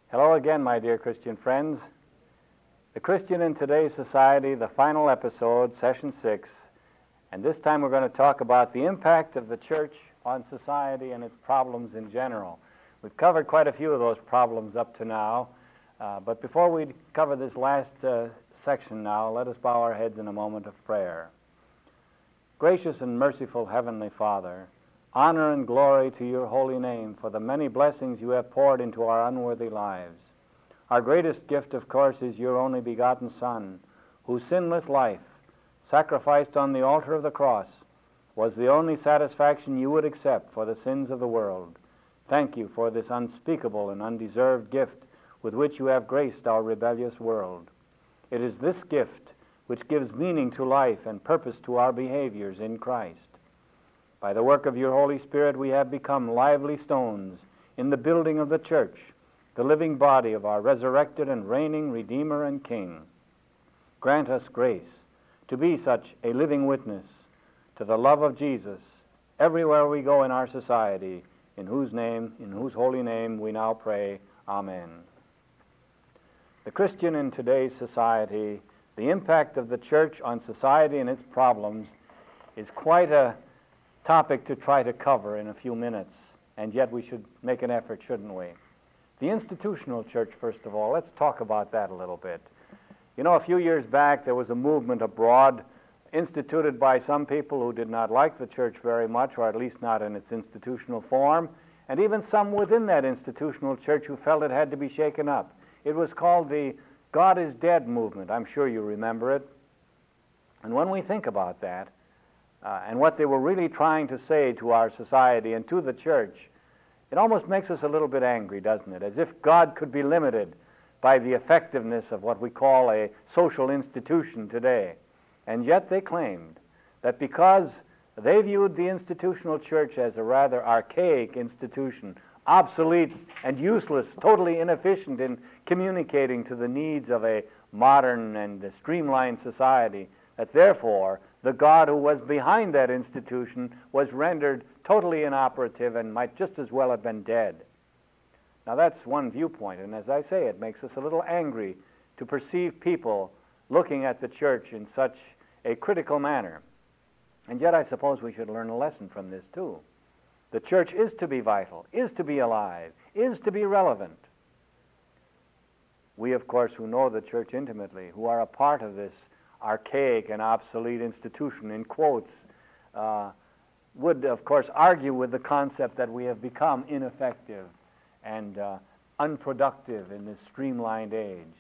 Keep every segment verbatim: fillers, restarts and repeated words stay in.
Hello again, my dear Christian friends. The Christian in Today's Society, the final episode, session six, and this time we're going to talk about the impact of the church on society and its problems in general. We've covered quite a few of those problems up to now, uh, but before we cover this last uh, section now, let us bow our heads in a moment of prayer. Gracious and merciful Heavenly Father, honor and glory to your holy name for the many blessings you have poured into our unworthy lives. Our greatest gift, of course, is your only begotten Son, whose sinless life, sacrificed on the altar of the cross, was the only satisfaction you would accept for the sins of the world. Thank you for this unspeakable and undeserved gift with which you have graced our rebellious world. It is this gift which gives meaning to life and purpose to our behaviors in Christ. By the work of your Holy Spirit, we have become lively stones in the building of the church, the living body of our resurrected and reigning Redeemer and King. Grant us grace to be such a living witness to the love of Jesus everywhere we go in our society, in whose name, in whose holy name we now pray. Amen. The Christian in today's society, the impact of the church on society and its problems, is quite a topic to try to cover in a few minutes, and yet we should make an effort, shouldn't we? The institutional church, first of all, let's talk about that a little bit. You know, a few years back there was a movement abroad instituted by some people who did not like the church very much, or at least not in its institutional form, and even some within that institutional church who felt it had to be shaken up. It was called the God is Dead movement. I'm sure you remember it. And when we think about that, Uh, and what they were really trying to say to our society and to the church, it almost makes us a little bit angry, doesn't it? As if God could be limited by the effectiveness of what we call a social institution today. And yet they claimed that because they viewed the institutional church as a rather archaic institution, obsolete and useless, totally inefficient in communicating to the needs of a modern and streamlined society, that therefore the God who was behind that institution was rendered totally inoperative and might just as well have been dead. Now that's one viewpoint, and as I say, it makes us a little angry to perceive people looking at the church in such a critical manner. And yet I suppose we should learn a lesson from this too. The church is to be vital, is to be alive, is to be relevant. We, of course, who know the church intimately, who are a part of this archaic and obsolete institution, in quotes, uh, would, of course, argue with the concept that we have become ineffective and uh, unproductive in this streamlined age.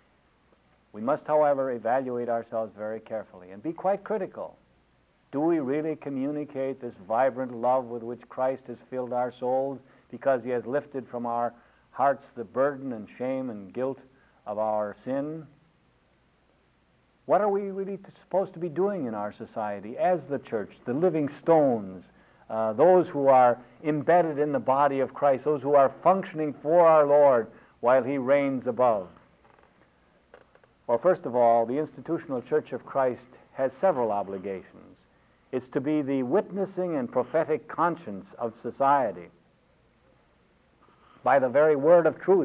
We must, however, evaluate ourselves very carefully and be quite critical. Do we really communicate this vibrant love with which Christ has filled our souls because he has lifted from our hearts the burden and shame and guilt of our sin? What are we really supposed to be doing in our society as the church, the living stones, uh, those who are embedded in the body of Christ, those who are functioning for our Lord while he reigns above? Well, first of all, the institutional church of Christ has several obligations. It's to be the witnessing and prophetic conscience of society by the very word of truth.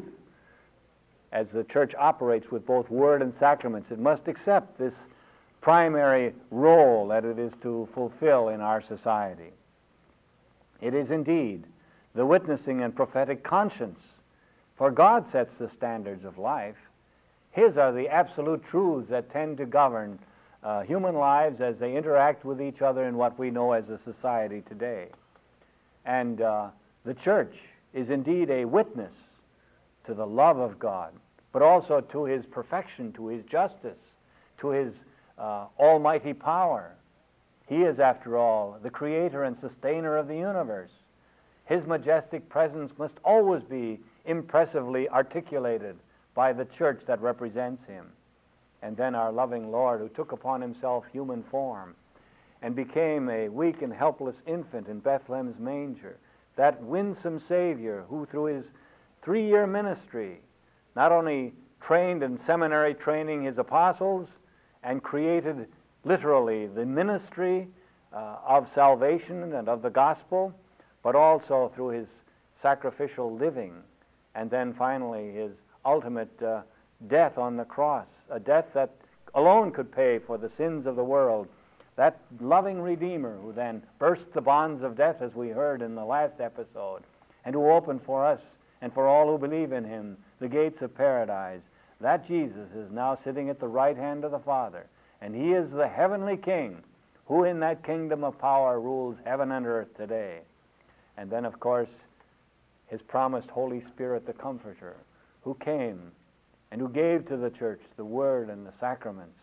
As the church operates with both word and sacraments, it must accept this primary role that it is to fulfill in our society. It is indeed the witnessing and prophetic conscience, for God sets the standards of life. His are the absolute truths that tend to govern uh, human lives as they interact with each other in what we know as a society today. And uh, the church is indeed a witness to the love of God, but also to his perfection, to his justice, to his uh, almighty power. He is, after all, the creator and sustainer of the universe. His majestic presence must always be impressively articulated by the church that represents him. And then our loving Lord, who took upon himself human form and became a weak and helpless infant in Bethlehem's manger, that winsome Savior who through his three-year ministry not only trained in seminary training his apostles and created literally the ministry uh, of salvation and of the gospel, but also through his sacrificial living and then finally his ultimate uh, death on the cross, a death that alone could pay for the sins of the world. That loving Redeemer who then burst the bonds of death, as we heard in the last episode, and who opened for us and for all who believe in him the gates of paradise. That Jesus is now sitting at the right hand of the Father, and he is the heavenly King who in that kingdom of power rules heaven and earth today. And then, of course, his promised Holy Spirit, the Comforter, who came and who gave to the church the Word and the sacraments,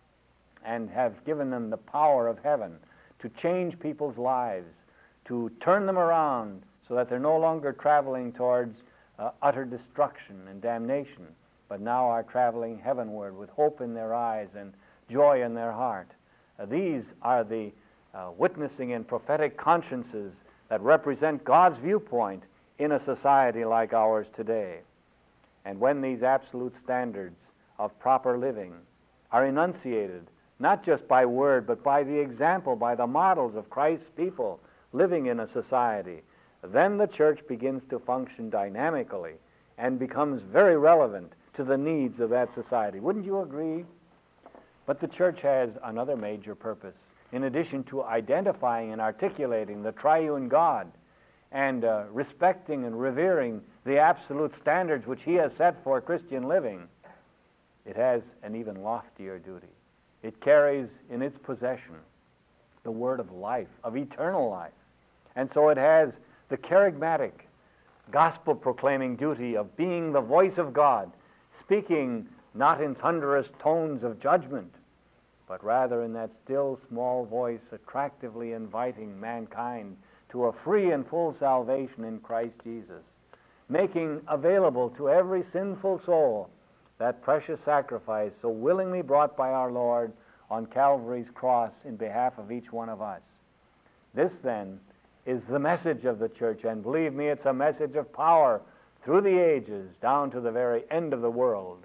and have given them the power of heaven to change people's lives, to turn them around so that they're no longer traveling towards uh, utter destruction and damnation, but now are traveling heavenward with hope in their eyes and joy in their heart. Uh, these are the uh, witnessing and prophetic consciences that represent God's viewpoint in a society like ours today. And when these absolute standards of proper living are enunciated, not just by word, but by the example, by the models of Christ's people living in a society, then the church begins to function dynamically and becomes very relevant to the needs of that society. Wouldn't you agree? But the church has another major purpose. In addition to identifying and articulating the triune God and uh, respecting and revering the absolute standards which he has set for Christian living, it has an even loftier duty. It carries in its possession the word of life, of eternal life. And so it has the charismatic, gospel-proclaiming duty of being the voice of God, speaking not in thunderous tones of judgment, but rather in that still small voice attractively inviting mankind to a free and full salvation in Christ Jesus, making available to every sinful soul that precious sacrifice so willingly brought by our Lord on Calvary's cross in behalf of each one of us. This, then, is the message of the church, and believe me, it's a message of power through the ages down to the very end of the world.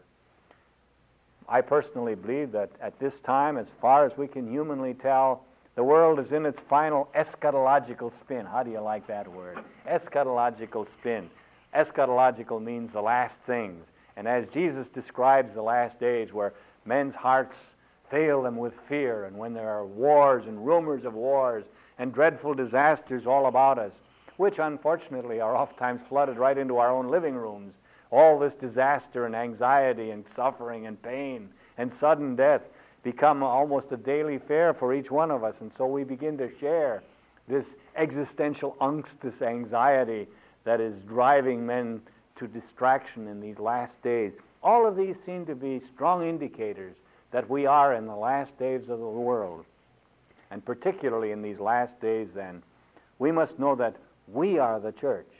I personally believe that at this time, as far as we can humanly tell, the world is in its final eschatological spin. How do you like that word? Eschatological spin. Eschatological means the last things. And as Jesus describes the last days, where men's hearts fail them with fear, and when there are wars and rumors of wars and dreadful disasters all about us, which unfortunately are oftentimes flooded right into our own living rooms, all this disaster and anxiety and suffering and pain and sudden death become almost a daily fare for each one of us. And so we begin to share this existential angst, this anxiety that is driving men to distraction in these last days. All of these seem to be strong indicators that we are in the last days of the world. And particularly in these last days, then, we must know that we are the church.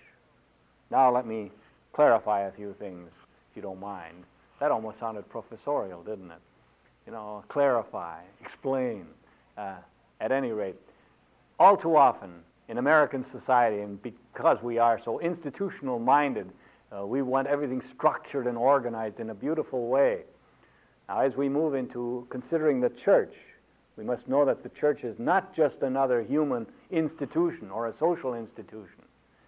Now let me clarify a few things, if you don't mind. That almost sounded professorial, didn't it? You know, clarify, explain. Uh, at any rate, all too often in American society, and because we are so institutional-minded, uh, we want everything structured and organized in a beautiful way. Now, as we move into considering the church, we must know that the church is not just another human institution or a social institution.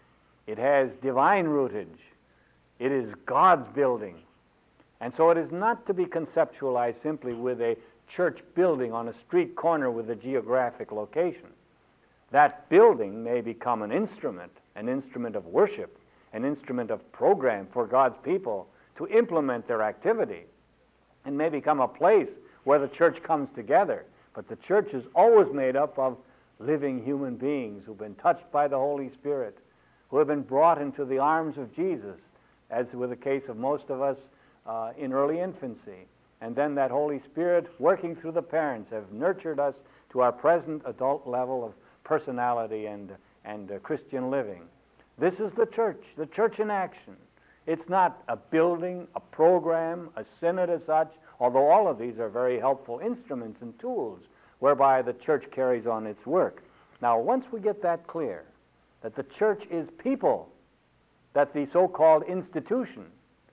It has divine rootage. It is God's building. And so it is not to be conceptualized simply with a church building on a street corner with a geographic location. That building may become an instrument, an instrument of worship, an instrument of program for God's people to implement their activity, and may become a place where the church comes together. But the church is always made up of living human beings who've been touched by the Holy Spirit, who have been brought into the arms of Jesus, as with the case of most of us uh, in early infancy. And then that Holy Spirit, working through the parents, have nurtured us to our present adult level of personality and, and uh, Christian living. This is the church, the church in action. It's not a building, a program, a synod as such, although all of these are very helpful instruments and tools whereby the church carries on its work. Now, once we get that clear, that the church is people, that the so-called institution,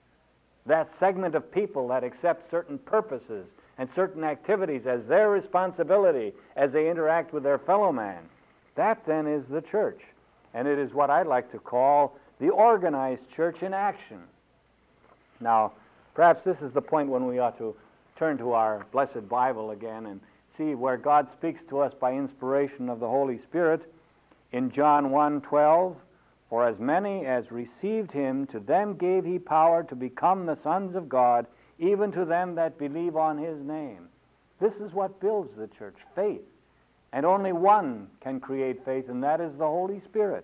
that segment of people that accept certain purposes and certain activities as their responsibility as they interact with their fellow man, that then is the church. And it is what I'd like to call the organized church in action. Now, perhaps this is the point when we ought to turn to our blessed Bible again and see where God speaks to us by inspiration of the Holy Spirit. In John one twelve, for as many as received him, to them gave he power to become the sons of God, even to them that believe on his name. This is what builds the church, faith. And only one can create faith, and that is the Holy Spirit.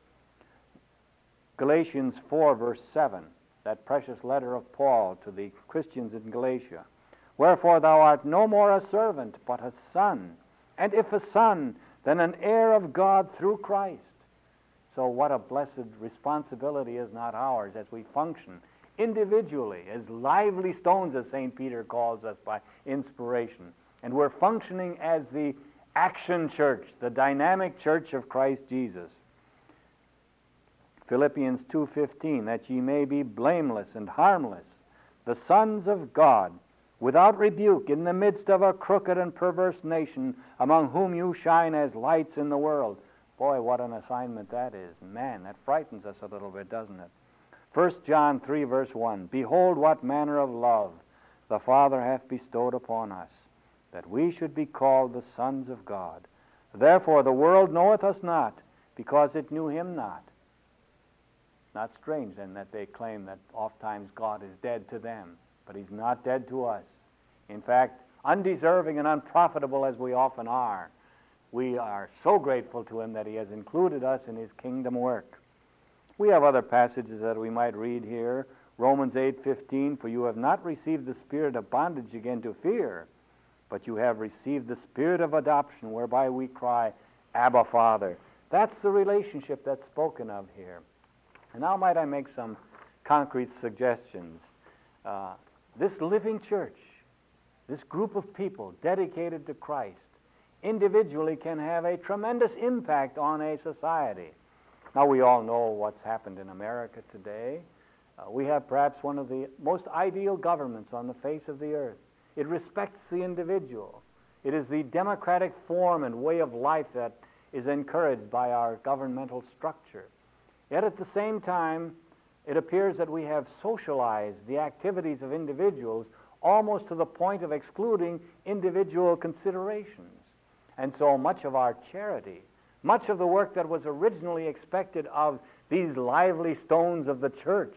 Galatians four, verse seven, that precious letter of Paul to the Christians in Galatia. Wherefore thou art no more a servant, but a son. And if a son, then an heir of God through Christ. So what a blessed responsibility is not ours as we function individually, as lively stones, as Saint Peter calls us by inspiration. And we're functioning as the action church, the dynamic church of Christ Jesus. Philippians two fifteen, that ye may be blameless and harmless, the sons of God, without rebuke, in the midst of a crooked and perverse nation, among whom you shine as lights in the world. Boy, what an assignment that is. Man, that frightens us a little bit, doesn't it? First John three, verse one, behold what manner of love the Father hath bestowed upon us, that we should be called the sons of God. Therefore the world knoweth us not, because it knew him not. Not strange, then, that they claim that oftentimes God is dead to them, but he's not dead to us. In fact, undeserving and unprofitable as we often are, we are so grateful to him that he has included us in his kingdom work. We have other passages that we might read here. Romans eight fifteen, for you have not received the spirit of bondage again to fear, but you have received the spirit of adoption, whereby we cry, Abba, Father. That's the relationship that's spoken of here. And now might I make some concrete suggestions. Uh, this living church, this group of people dedicated to Christ, individually can have a tremendous impact on a society. Now, we all know what's happened in America today. Uh, we have perhaps one of the most ideal governments on the face of the earth. It respects the individual. It is the democratic form and way of life that is encouraged by our governmental structure. Yet at the same time, it appears that we have socialized the activities of individuals almost to the point of excluding individual considerations. And so much of our charity, much of the work that was originally expected of these lively stones of the church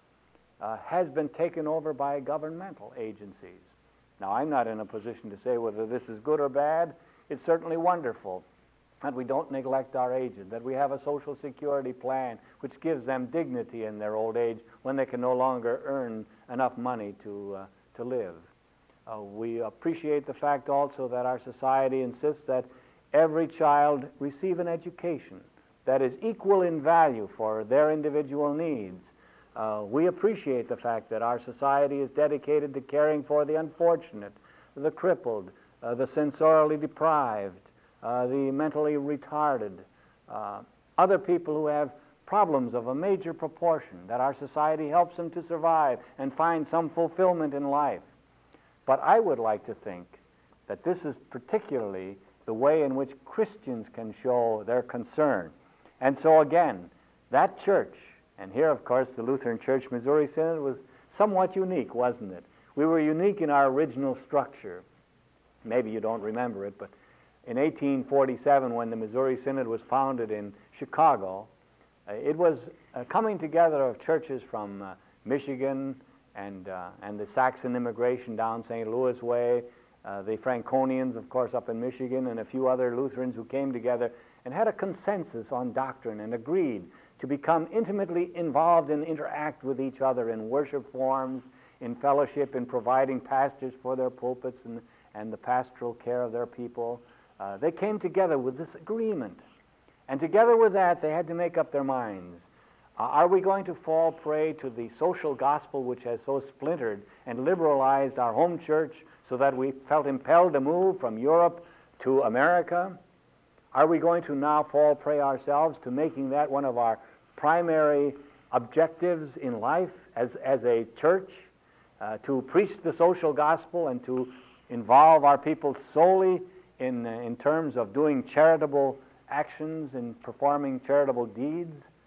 uh, has been taken over by governmental agencies. Now, I'm not in a position to say whether this is good or bad. It's certainly wonderful that we don't neglect our aged, that we have a social security plan which gives them dignity in their old age when they can no longer earn enough money to, uh, to live. Uh, we appreciate the fact also that our society insists that every child receive an education that is equal in value for their individual needs. Uh, we appreciate the fact that our society is dedicated to caring for the unfortunate, the crippled, uh, the sensorially deprived, uh, the mentally retarded, uh, other people who have problems of a major proportion, that our society helps them to survive and find some fulfillment in life. But I would like to think that this is particularly the way in which Christians can show their concern. And so again, that church, and here of course the Lutheran Church Missouri Synod was somewhat unique, wasn't it? We were unique in our original structure. Maybe you don't remember it, but in eighteen forty-seven, when the Missouri Synod was founded in Chicago, uh, it was a coming together of churches from uh, Michigan and, uh, and the Saxon immigration down Saint Louis way, uh, the Franconians, of course, up in Michigan, and a few other Lutherans who came together and had a consensus on doctrine and agreed to become intimately involved and interact with each other in worship forms, in fellowship, in providing pastors for their pulpits and, and the pastoral care of their people. Uh, they came together with this agreement. And together with that, they had to make up their minds. Uh, are we going to fall prey to the social gospel which has so splintered and liberalized our home church so that we felt impelled to move from Europe to America? Are we going to now fall prey ourselves to making that one of our primary objectives in life as, as a church, uh, to preach the social gospel and to involve our people solely in, uh, in terms of doing charitable actions and performing charitable deeds?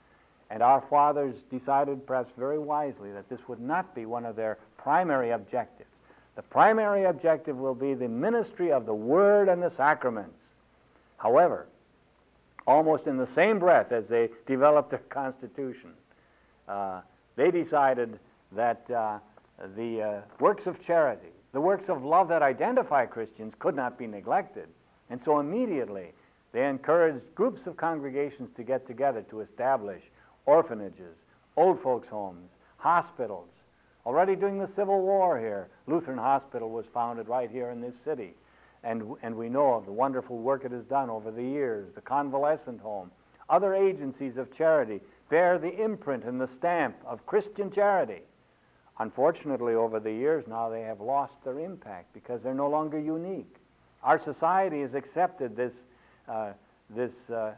And our fathers decided, perhaps very wisely, that this would not be one of their primary objectives. The primary objective will be the ministry of the Word and the sacraments. However, almost in the same breath as they developed their Constitution, uh, they decided that uh, the uh, works of charity, the works of love that identify Christians, could not be neglected. And so immediately they encouraged groups of congregations to get together to establish orphanages, old folks' homes, hospitals. Already during the Civil War here, Lutheran Hospital was founded right here in this city. And, and we know of the wonderful work it has done over the years, the convalescent home. Other agencies of charity bear the imprint and the stamp of Christian charity. Unfortunately, over the years now, they have lost their impact because they're no longer unique. Our society has accepted this, uh, this uh,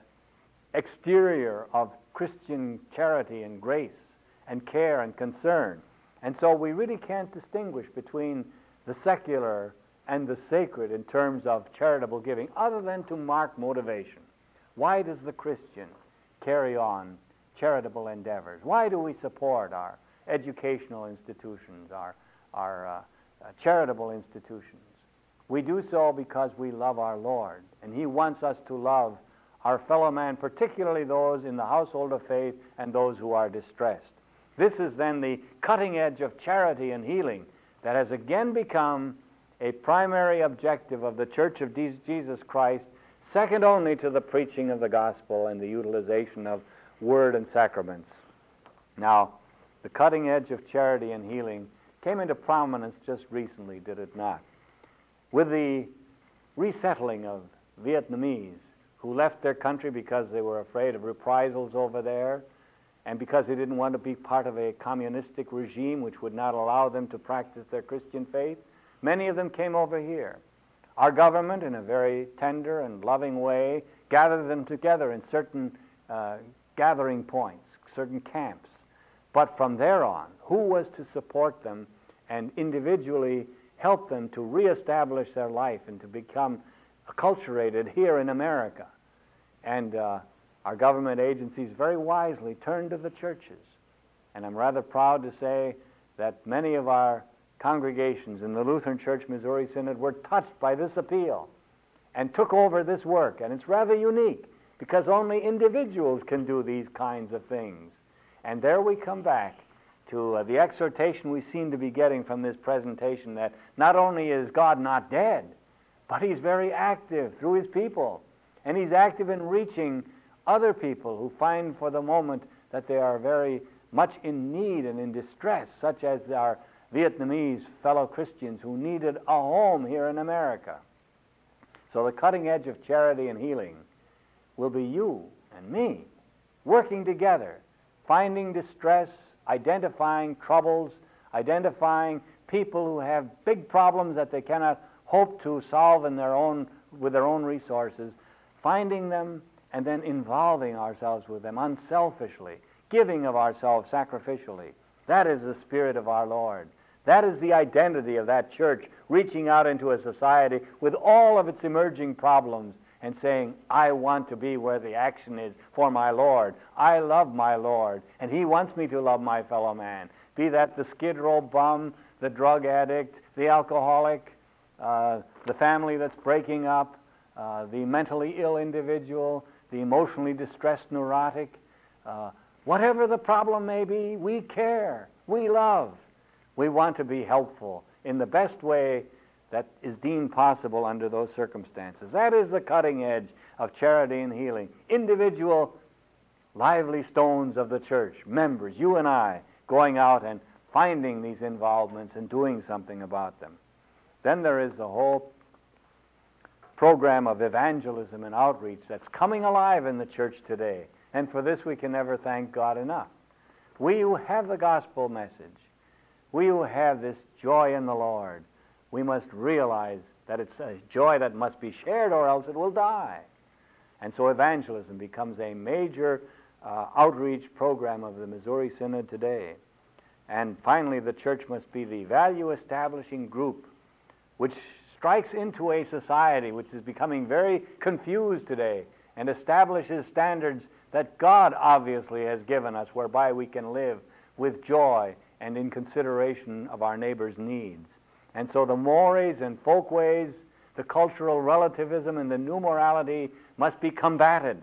exterior of Christian charity and grace and care and concern. And so we really can't distinguish between the secular and the sacred in terms of charitable giving, other than to mark motivation. Why does the Christian carry on charitable endeavors? Why do we support our educational institutions, our, our uh, uh, charitable institutions? We do so because we love our Lord, and He wants us to love our fellow man, particularly those in the household of faith and those who are distressed. This is then the cutting edge of charity and healing that has again become a primary objective of the Church of Jesus Christ, second only to the preaching of the gospel and the utilization of word and sacraments. Now, the cutting edge of charity and healing came into prominence just recently, did it not? With the resettling of Vietnamese who left their country because they were afraid of reprisals over there, and because they didn't want to be part of a communistic regime which would not allow them to practice their Christian faith, many of them came over here. Our government, in a very tender and loving way, gathered them together in certain uh, gathering points, certain camps. But from there on, who was to support them and individually help them to reestablish their life and to become acculturated here in America? And uh, our government agencies very wisely turned to the churches. And I'm rather proud to say that many of our congregations in the Lutheran Church Missouri Synod were touched by this appeal and took over this work. And it's rather unique because only individuals can do these kinds of things. And there we come back to uh, the exhortation we seem to be getting from this presentation, that not only is God not dead, but He's very active through His people. And He's active in reaching other people who find for the moment that they are very much in need and in distress, such as our Vietnamese fellow Christians who needed a home here in America. So the cutting edge of charity and healing will be you and me working together, finding distress, identifying troubles, identifying people who have big problems that they cannot hope to solve in their own, with their own resources, finding them and then involving ourselves with them unselfishly, giving of ourselves sacrificially. That is the spirit of our Lord. That is the identity of that church, reaching out into a society with all of its emerging problems and saying, I want to be where the action is for my Lord. I love my Lord, and He wants me to love my fellow man. Be that the skid row bum, the drug addict, the alcoholic, uh, the family that's breaking up, uh, the mentally ill individual, the emotionally distressed neurotic. Uh, whatever the problem may be, we care, we love. We want to be helpful in the best way that is deemed possible under those circumstances. That is the cutting edge of charity and healing. Individual lively stones of the church, members, you and I, going out and finding these involvements and doing something about them. Then there is the whole program of evangelism and outreach that's coming alive in the church today. And for this we can never thank God enough. We who have the gospel message, we who have this joy in the Lord, we must realize that it's a joy that must be shared or else it will die. And so evangelism becomes a major uh, outreach program of the Missouri Synod today. And finally, the church must be the value-establishing group which strikes into a society which is becoming very confused today and establishes standards that God obviously has given us, whereby we can live with joy and in consideration of our neighbor's needs. And so the mores and folkways, the cultural relativism and the new morality must be combated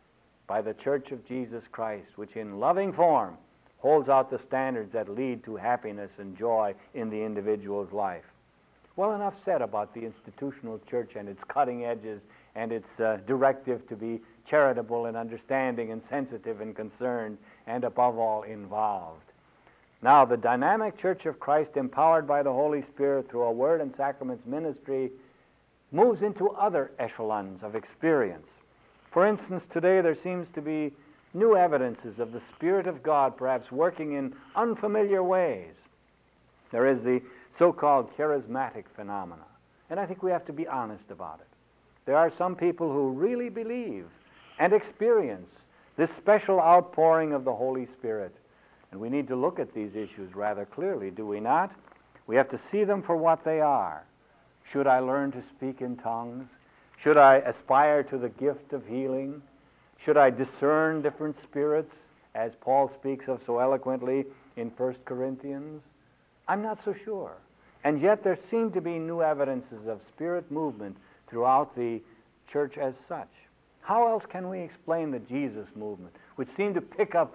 by the Church of Jesus Christ, which in loving form holds out the standards that lead to happiness and joy in the individual's life. Well, enough said about the institutional church and its cutting edges and its uh, directive to be charitable and understanding and sensitive and concerned and, above all, involved. Now, the dynamic Church of Christ, empowered by the Holy Spirit through a Word and Sacraments ministry, moves into other echelons of experience. For instance, today there seems to be new evidences of the Spirit of God perhaps working in unfamiliar ways. There is the so-called charismatic phenomena, and I think we have to be honest about it. There are some people who really believe and experience this special outpouring of the Holy Spirit, and we need to look at these issues rather clearly, do we not? We have to see them for what they are. Should I learn to speak in tongues? Should I aspire to the gift of healing? Should I discern different spirits, as Paul speaks of so eloquently in First Corinthians? I'm not so sure. And yet there seem to be new evidences of spirit movement throughout the church as such. How else can we explain the Jesus movement, which seemed to pick up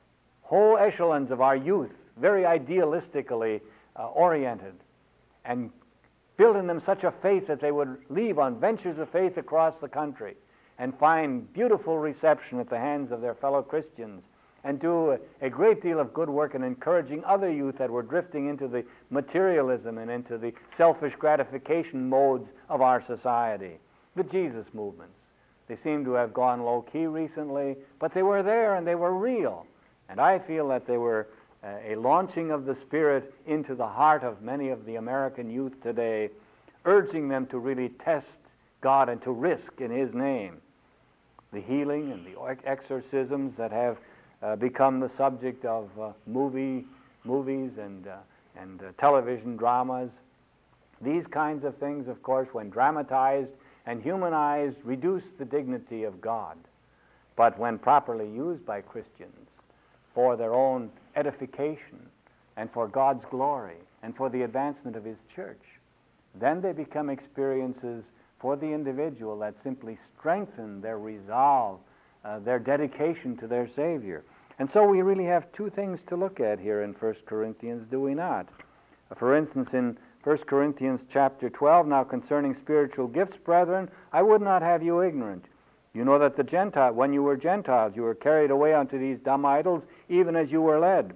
whole echelons of our youth, very idealistically uh, oriented, and build in them such a faith that they would leave on ventures of faith across the country and find beautiful reception at the hands of their fellow Christians, and do a, a great deal of good work in encouraging other youth that were drifting into the materialism and into the selfish gratification modes of our society. The Jesus movements. They seem to have gone low-key recently, but they were there and they were real. And I feel that they were uh, a launching of the Spirit into the heart of many of the American youth today, urging them to really test God and to risk in His name. The healing and the exorcisms that have uh, become the subject of uh, movie, movies and, uh, and uh, television dramas. These kinds of things, of course, when dramatized and humanized, reduce the dignity of God. But when properly used by Christians for their own edification and for God's glory and for the advancement of His church, then they become experiences for the individual that simply strengthen their resolve, uh, their dedication to their Savior. And so we really have two things to look at here in First Corinthians, do we not? Uh, for instance, in First Corinthians chapter twelve, now concerning spiritual gifts, brethren, I would not have you ignorant. You know that the Gentile, when you were Gentiles, you were carried away unto these dumb idols, even as you were led.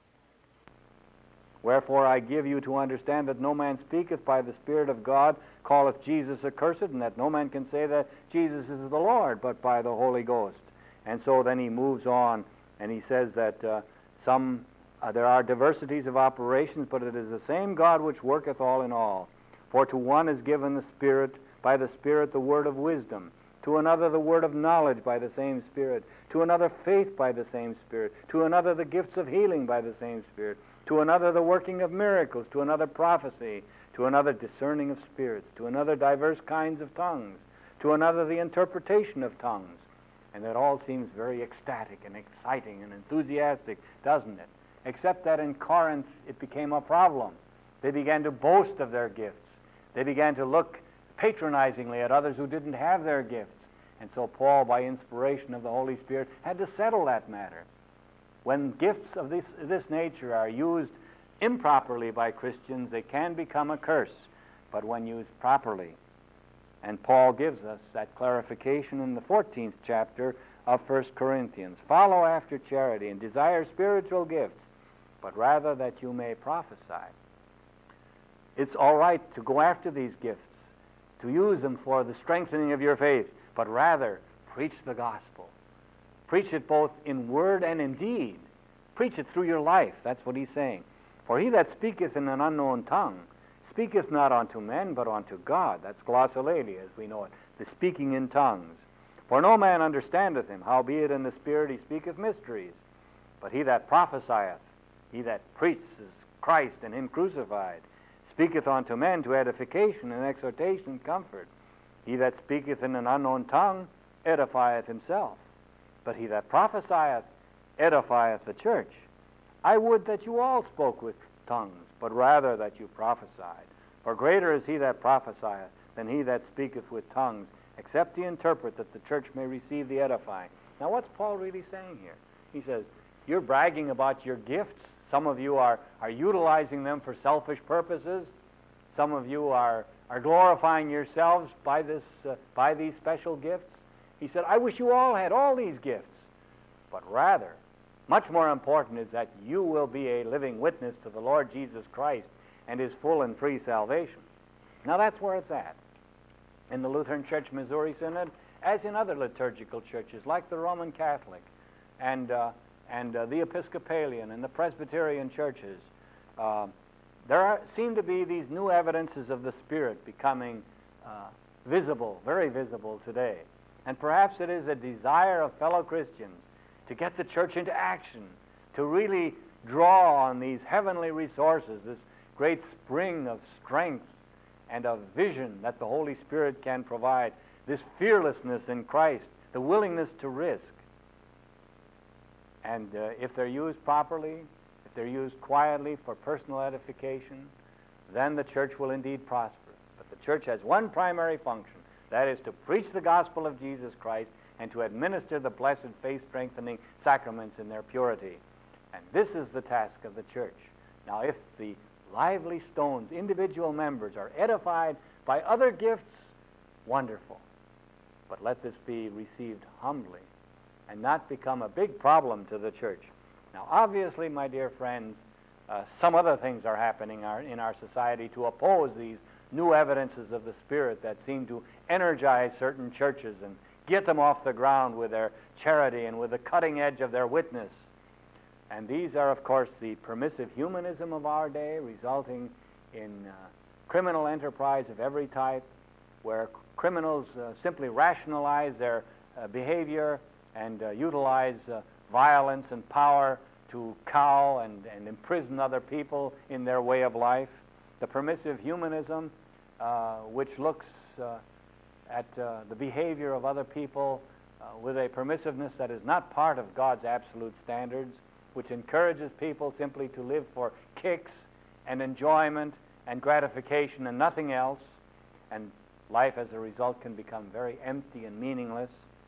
Wherefore I give you to understand that no man speaketh by the Spirit of God, calleth Jesus accursed, and that no man can say that Jesus is the Lord, but by the Holy Ghost. And so then he moves on, and he says that uh, some uh, there are diversities of operations, but it is the same God which worketh all in all. For to one is given the Spirit, by the Spirit the word of wisdom, to another the word of knowledge by the same Spirit, to another faith by the same Spirit, to another the gifts of healing by the same Spirit, to another the working of miracles, to another prophecy, to another discerning of spirits, to another diverse kinds of tongues, to another the interpretation of tongues. And that all seems very ecstatic and exciting and enthusiastic, doesn't it? Except that in Corinth it became a problem. They began to boast of their gifts. They began to look patronizingly at others who didn't have their gifts. And so Paul, by inspiration of the Holy Spirit, had to settle that matter. When gifts of this, this nature are used improperly by Christians, they can become a curse, but when used properly. And Paul gives us that clarification in the fourteenth chapter of First Corinthians. Follow after charity and desire spiritual gifts, but rather that you may prophesy. It's all right to go after these gifts, to use them for the strengthening of your faith, but rather preach the gospel. Preach it both in word and in deed. Preach it through your life. That's what he's saying. For he that speaketh in an unknown tongue speaketh not unto men, but unto God. That's glossolalia, as we know it, the speaking in tongues. For no man understandeth him, howbeit in the Spirit he speaketh mysteries. But he that prophesieth, he that preacheth Christ and him crucified, speaketh unto men to edification and exhortation and comfort. He that speaketh in an unknown tongue edifieth himself. But he that prophesieth edifieth the church. I would that you all spoke with tongues, but rather that you prophesied. For greater is he that prophesieth than he that speaketh with tongues, except he interpret, that the church may receive the edifying. Now what's Paul really saying here? He says, you're bragging about your gifts. Some of you are, are utilizing them for selfish purposes. Some of you are, are glorifying yourselves by, this, uh, by these special gifts. He said, I wish you all had all these gifts. But rather, much more important is that you will be a living witness to the Lord Jesus Christ and his full and free salvation. Now that's where it's at. In the Lutheran Church Missouri Synod, as in other liturgical churches, like the Roman Catholic and, uh, and uh, the Episcopalian and the Presbyterian churches, uh, there are, seem to be these new evidences of the Spirit becoming uh, visible, very visible today. And perhaps it is a desire of fellow Christians to get the church into action, to really draw on these heavenly resources, this great spring of strength and of vision that the Holy Spirit can provide, this fearlessness in Christ, the willingness to risk. And uh, if they're used properly, if they're used quietly for personal edification, then the church will indeed prosper. But the church has one primary function, that is to preach the gospel of Jesus Christ and to administer the blessed faith-strengthening sacraments in their purity. And this is the task of the church. Now, if the lively stones, individual members, are edified by other gifts, wonderful. But let this be received humbly and not become a big problem to the church. Now, obviously, my dear friends, uh, some other things are happening our, in our society to oppose these new evidences of the Spirit that seem to energize certain churches and get them off the ground with their charity and with the cutting edge of their witness. And these are, of course, the permissive humanism of our day, resulting in uh, criminal enterprise of every type, where criminals uh, simply rationalize their uh, behavior and uh, utilize uh, violence and power to cow and, and imprison other people in their way of life. The permissive humanism, uh, which looks uh, at uh, the behavior of other people uh, with a permissiveness that is not part of God's absolute standards, which encourages people simply to live for kicks and enjoyment and gratification and nothing else, and life as a result can become very empty and meaningless.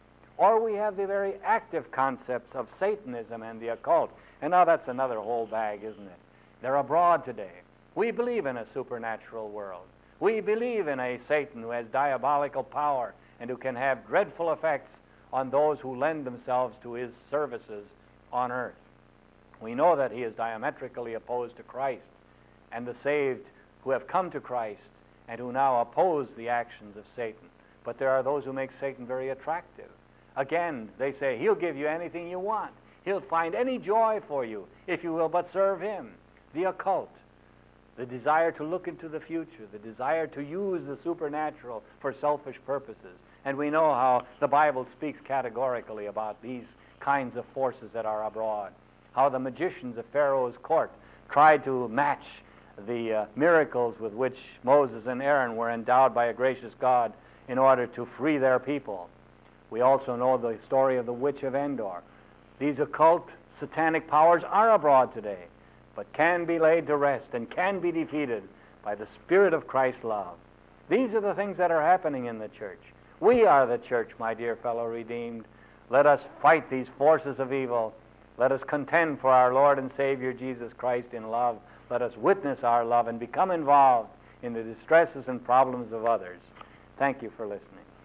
Or we have the very active concepts of Satanism and the occult. And now that's another whole bag, isn't it? They're abroad today. We believe in a supernatural world. We believe in a Satan who has diabolical power and who can have dreadful effects on those who lend themselves to his services on earth. We know that he is diametrically opposed to Christ and the saved who have come to Christ and who now oppose the actions of Satan. But there are those who make Satan very attractive. Again, they say, he'll give you anything you want. He'll find any joy for you if you will but serve him. The occult, the desire to look into the future, the desire to use the supernatural for selfish purposes. And we know how the Bible speaks categorically about these kinds of forces that are abroad. How the magicians of Pharaoh's court tried to match the uh, miracles with which Moses and Aaron were endowed by a gracious God in order to free their people. We also know the story of the witch of Endor. These occult satanic powers are abroad today, but can be laid to rest and can be defeated by the Spirit of Christ's love. These are the things that are happening in the church. We are the church, my dear fellow redeemed. Let us fight these forces of evil. Let us contend for our Lord and Savior Jesus Christ in love. Let us witness our love and become involved in the distresses and problems of others. Thank you for listening.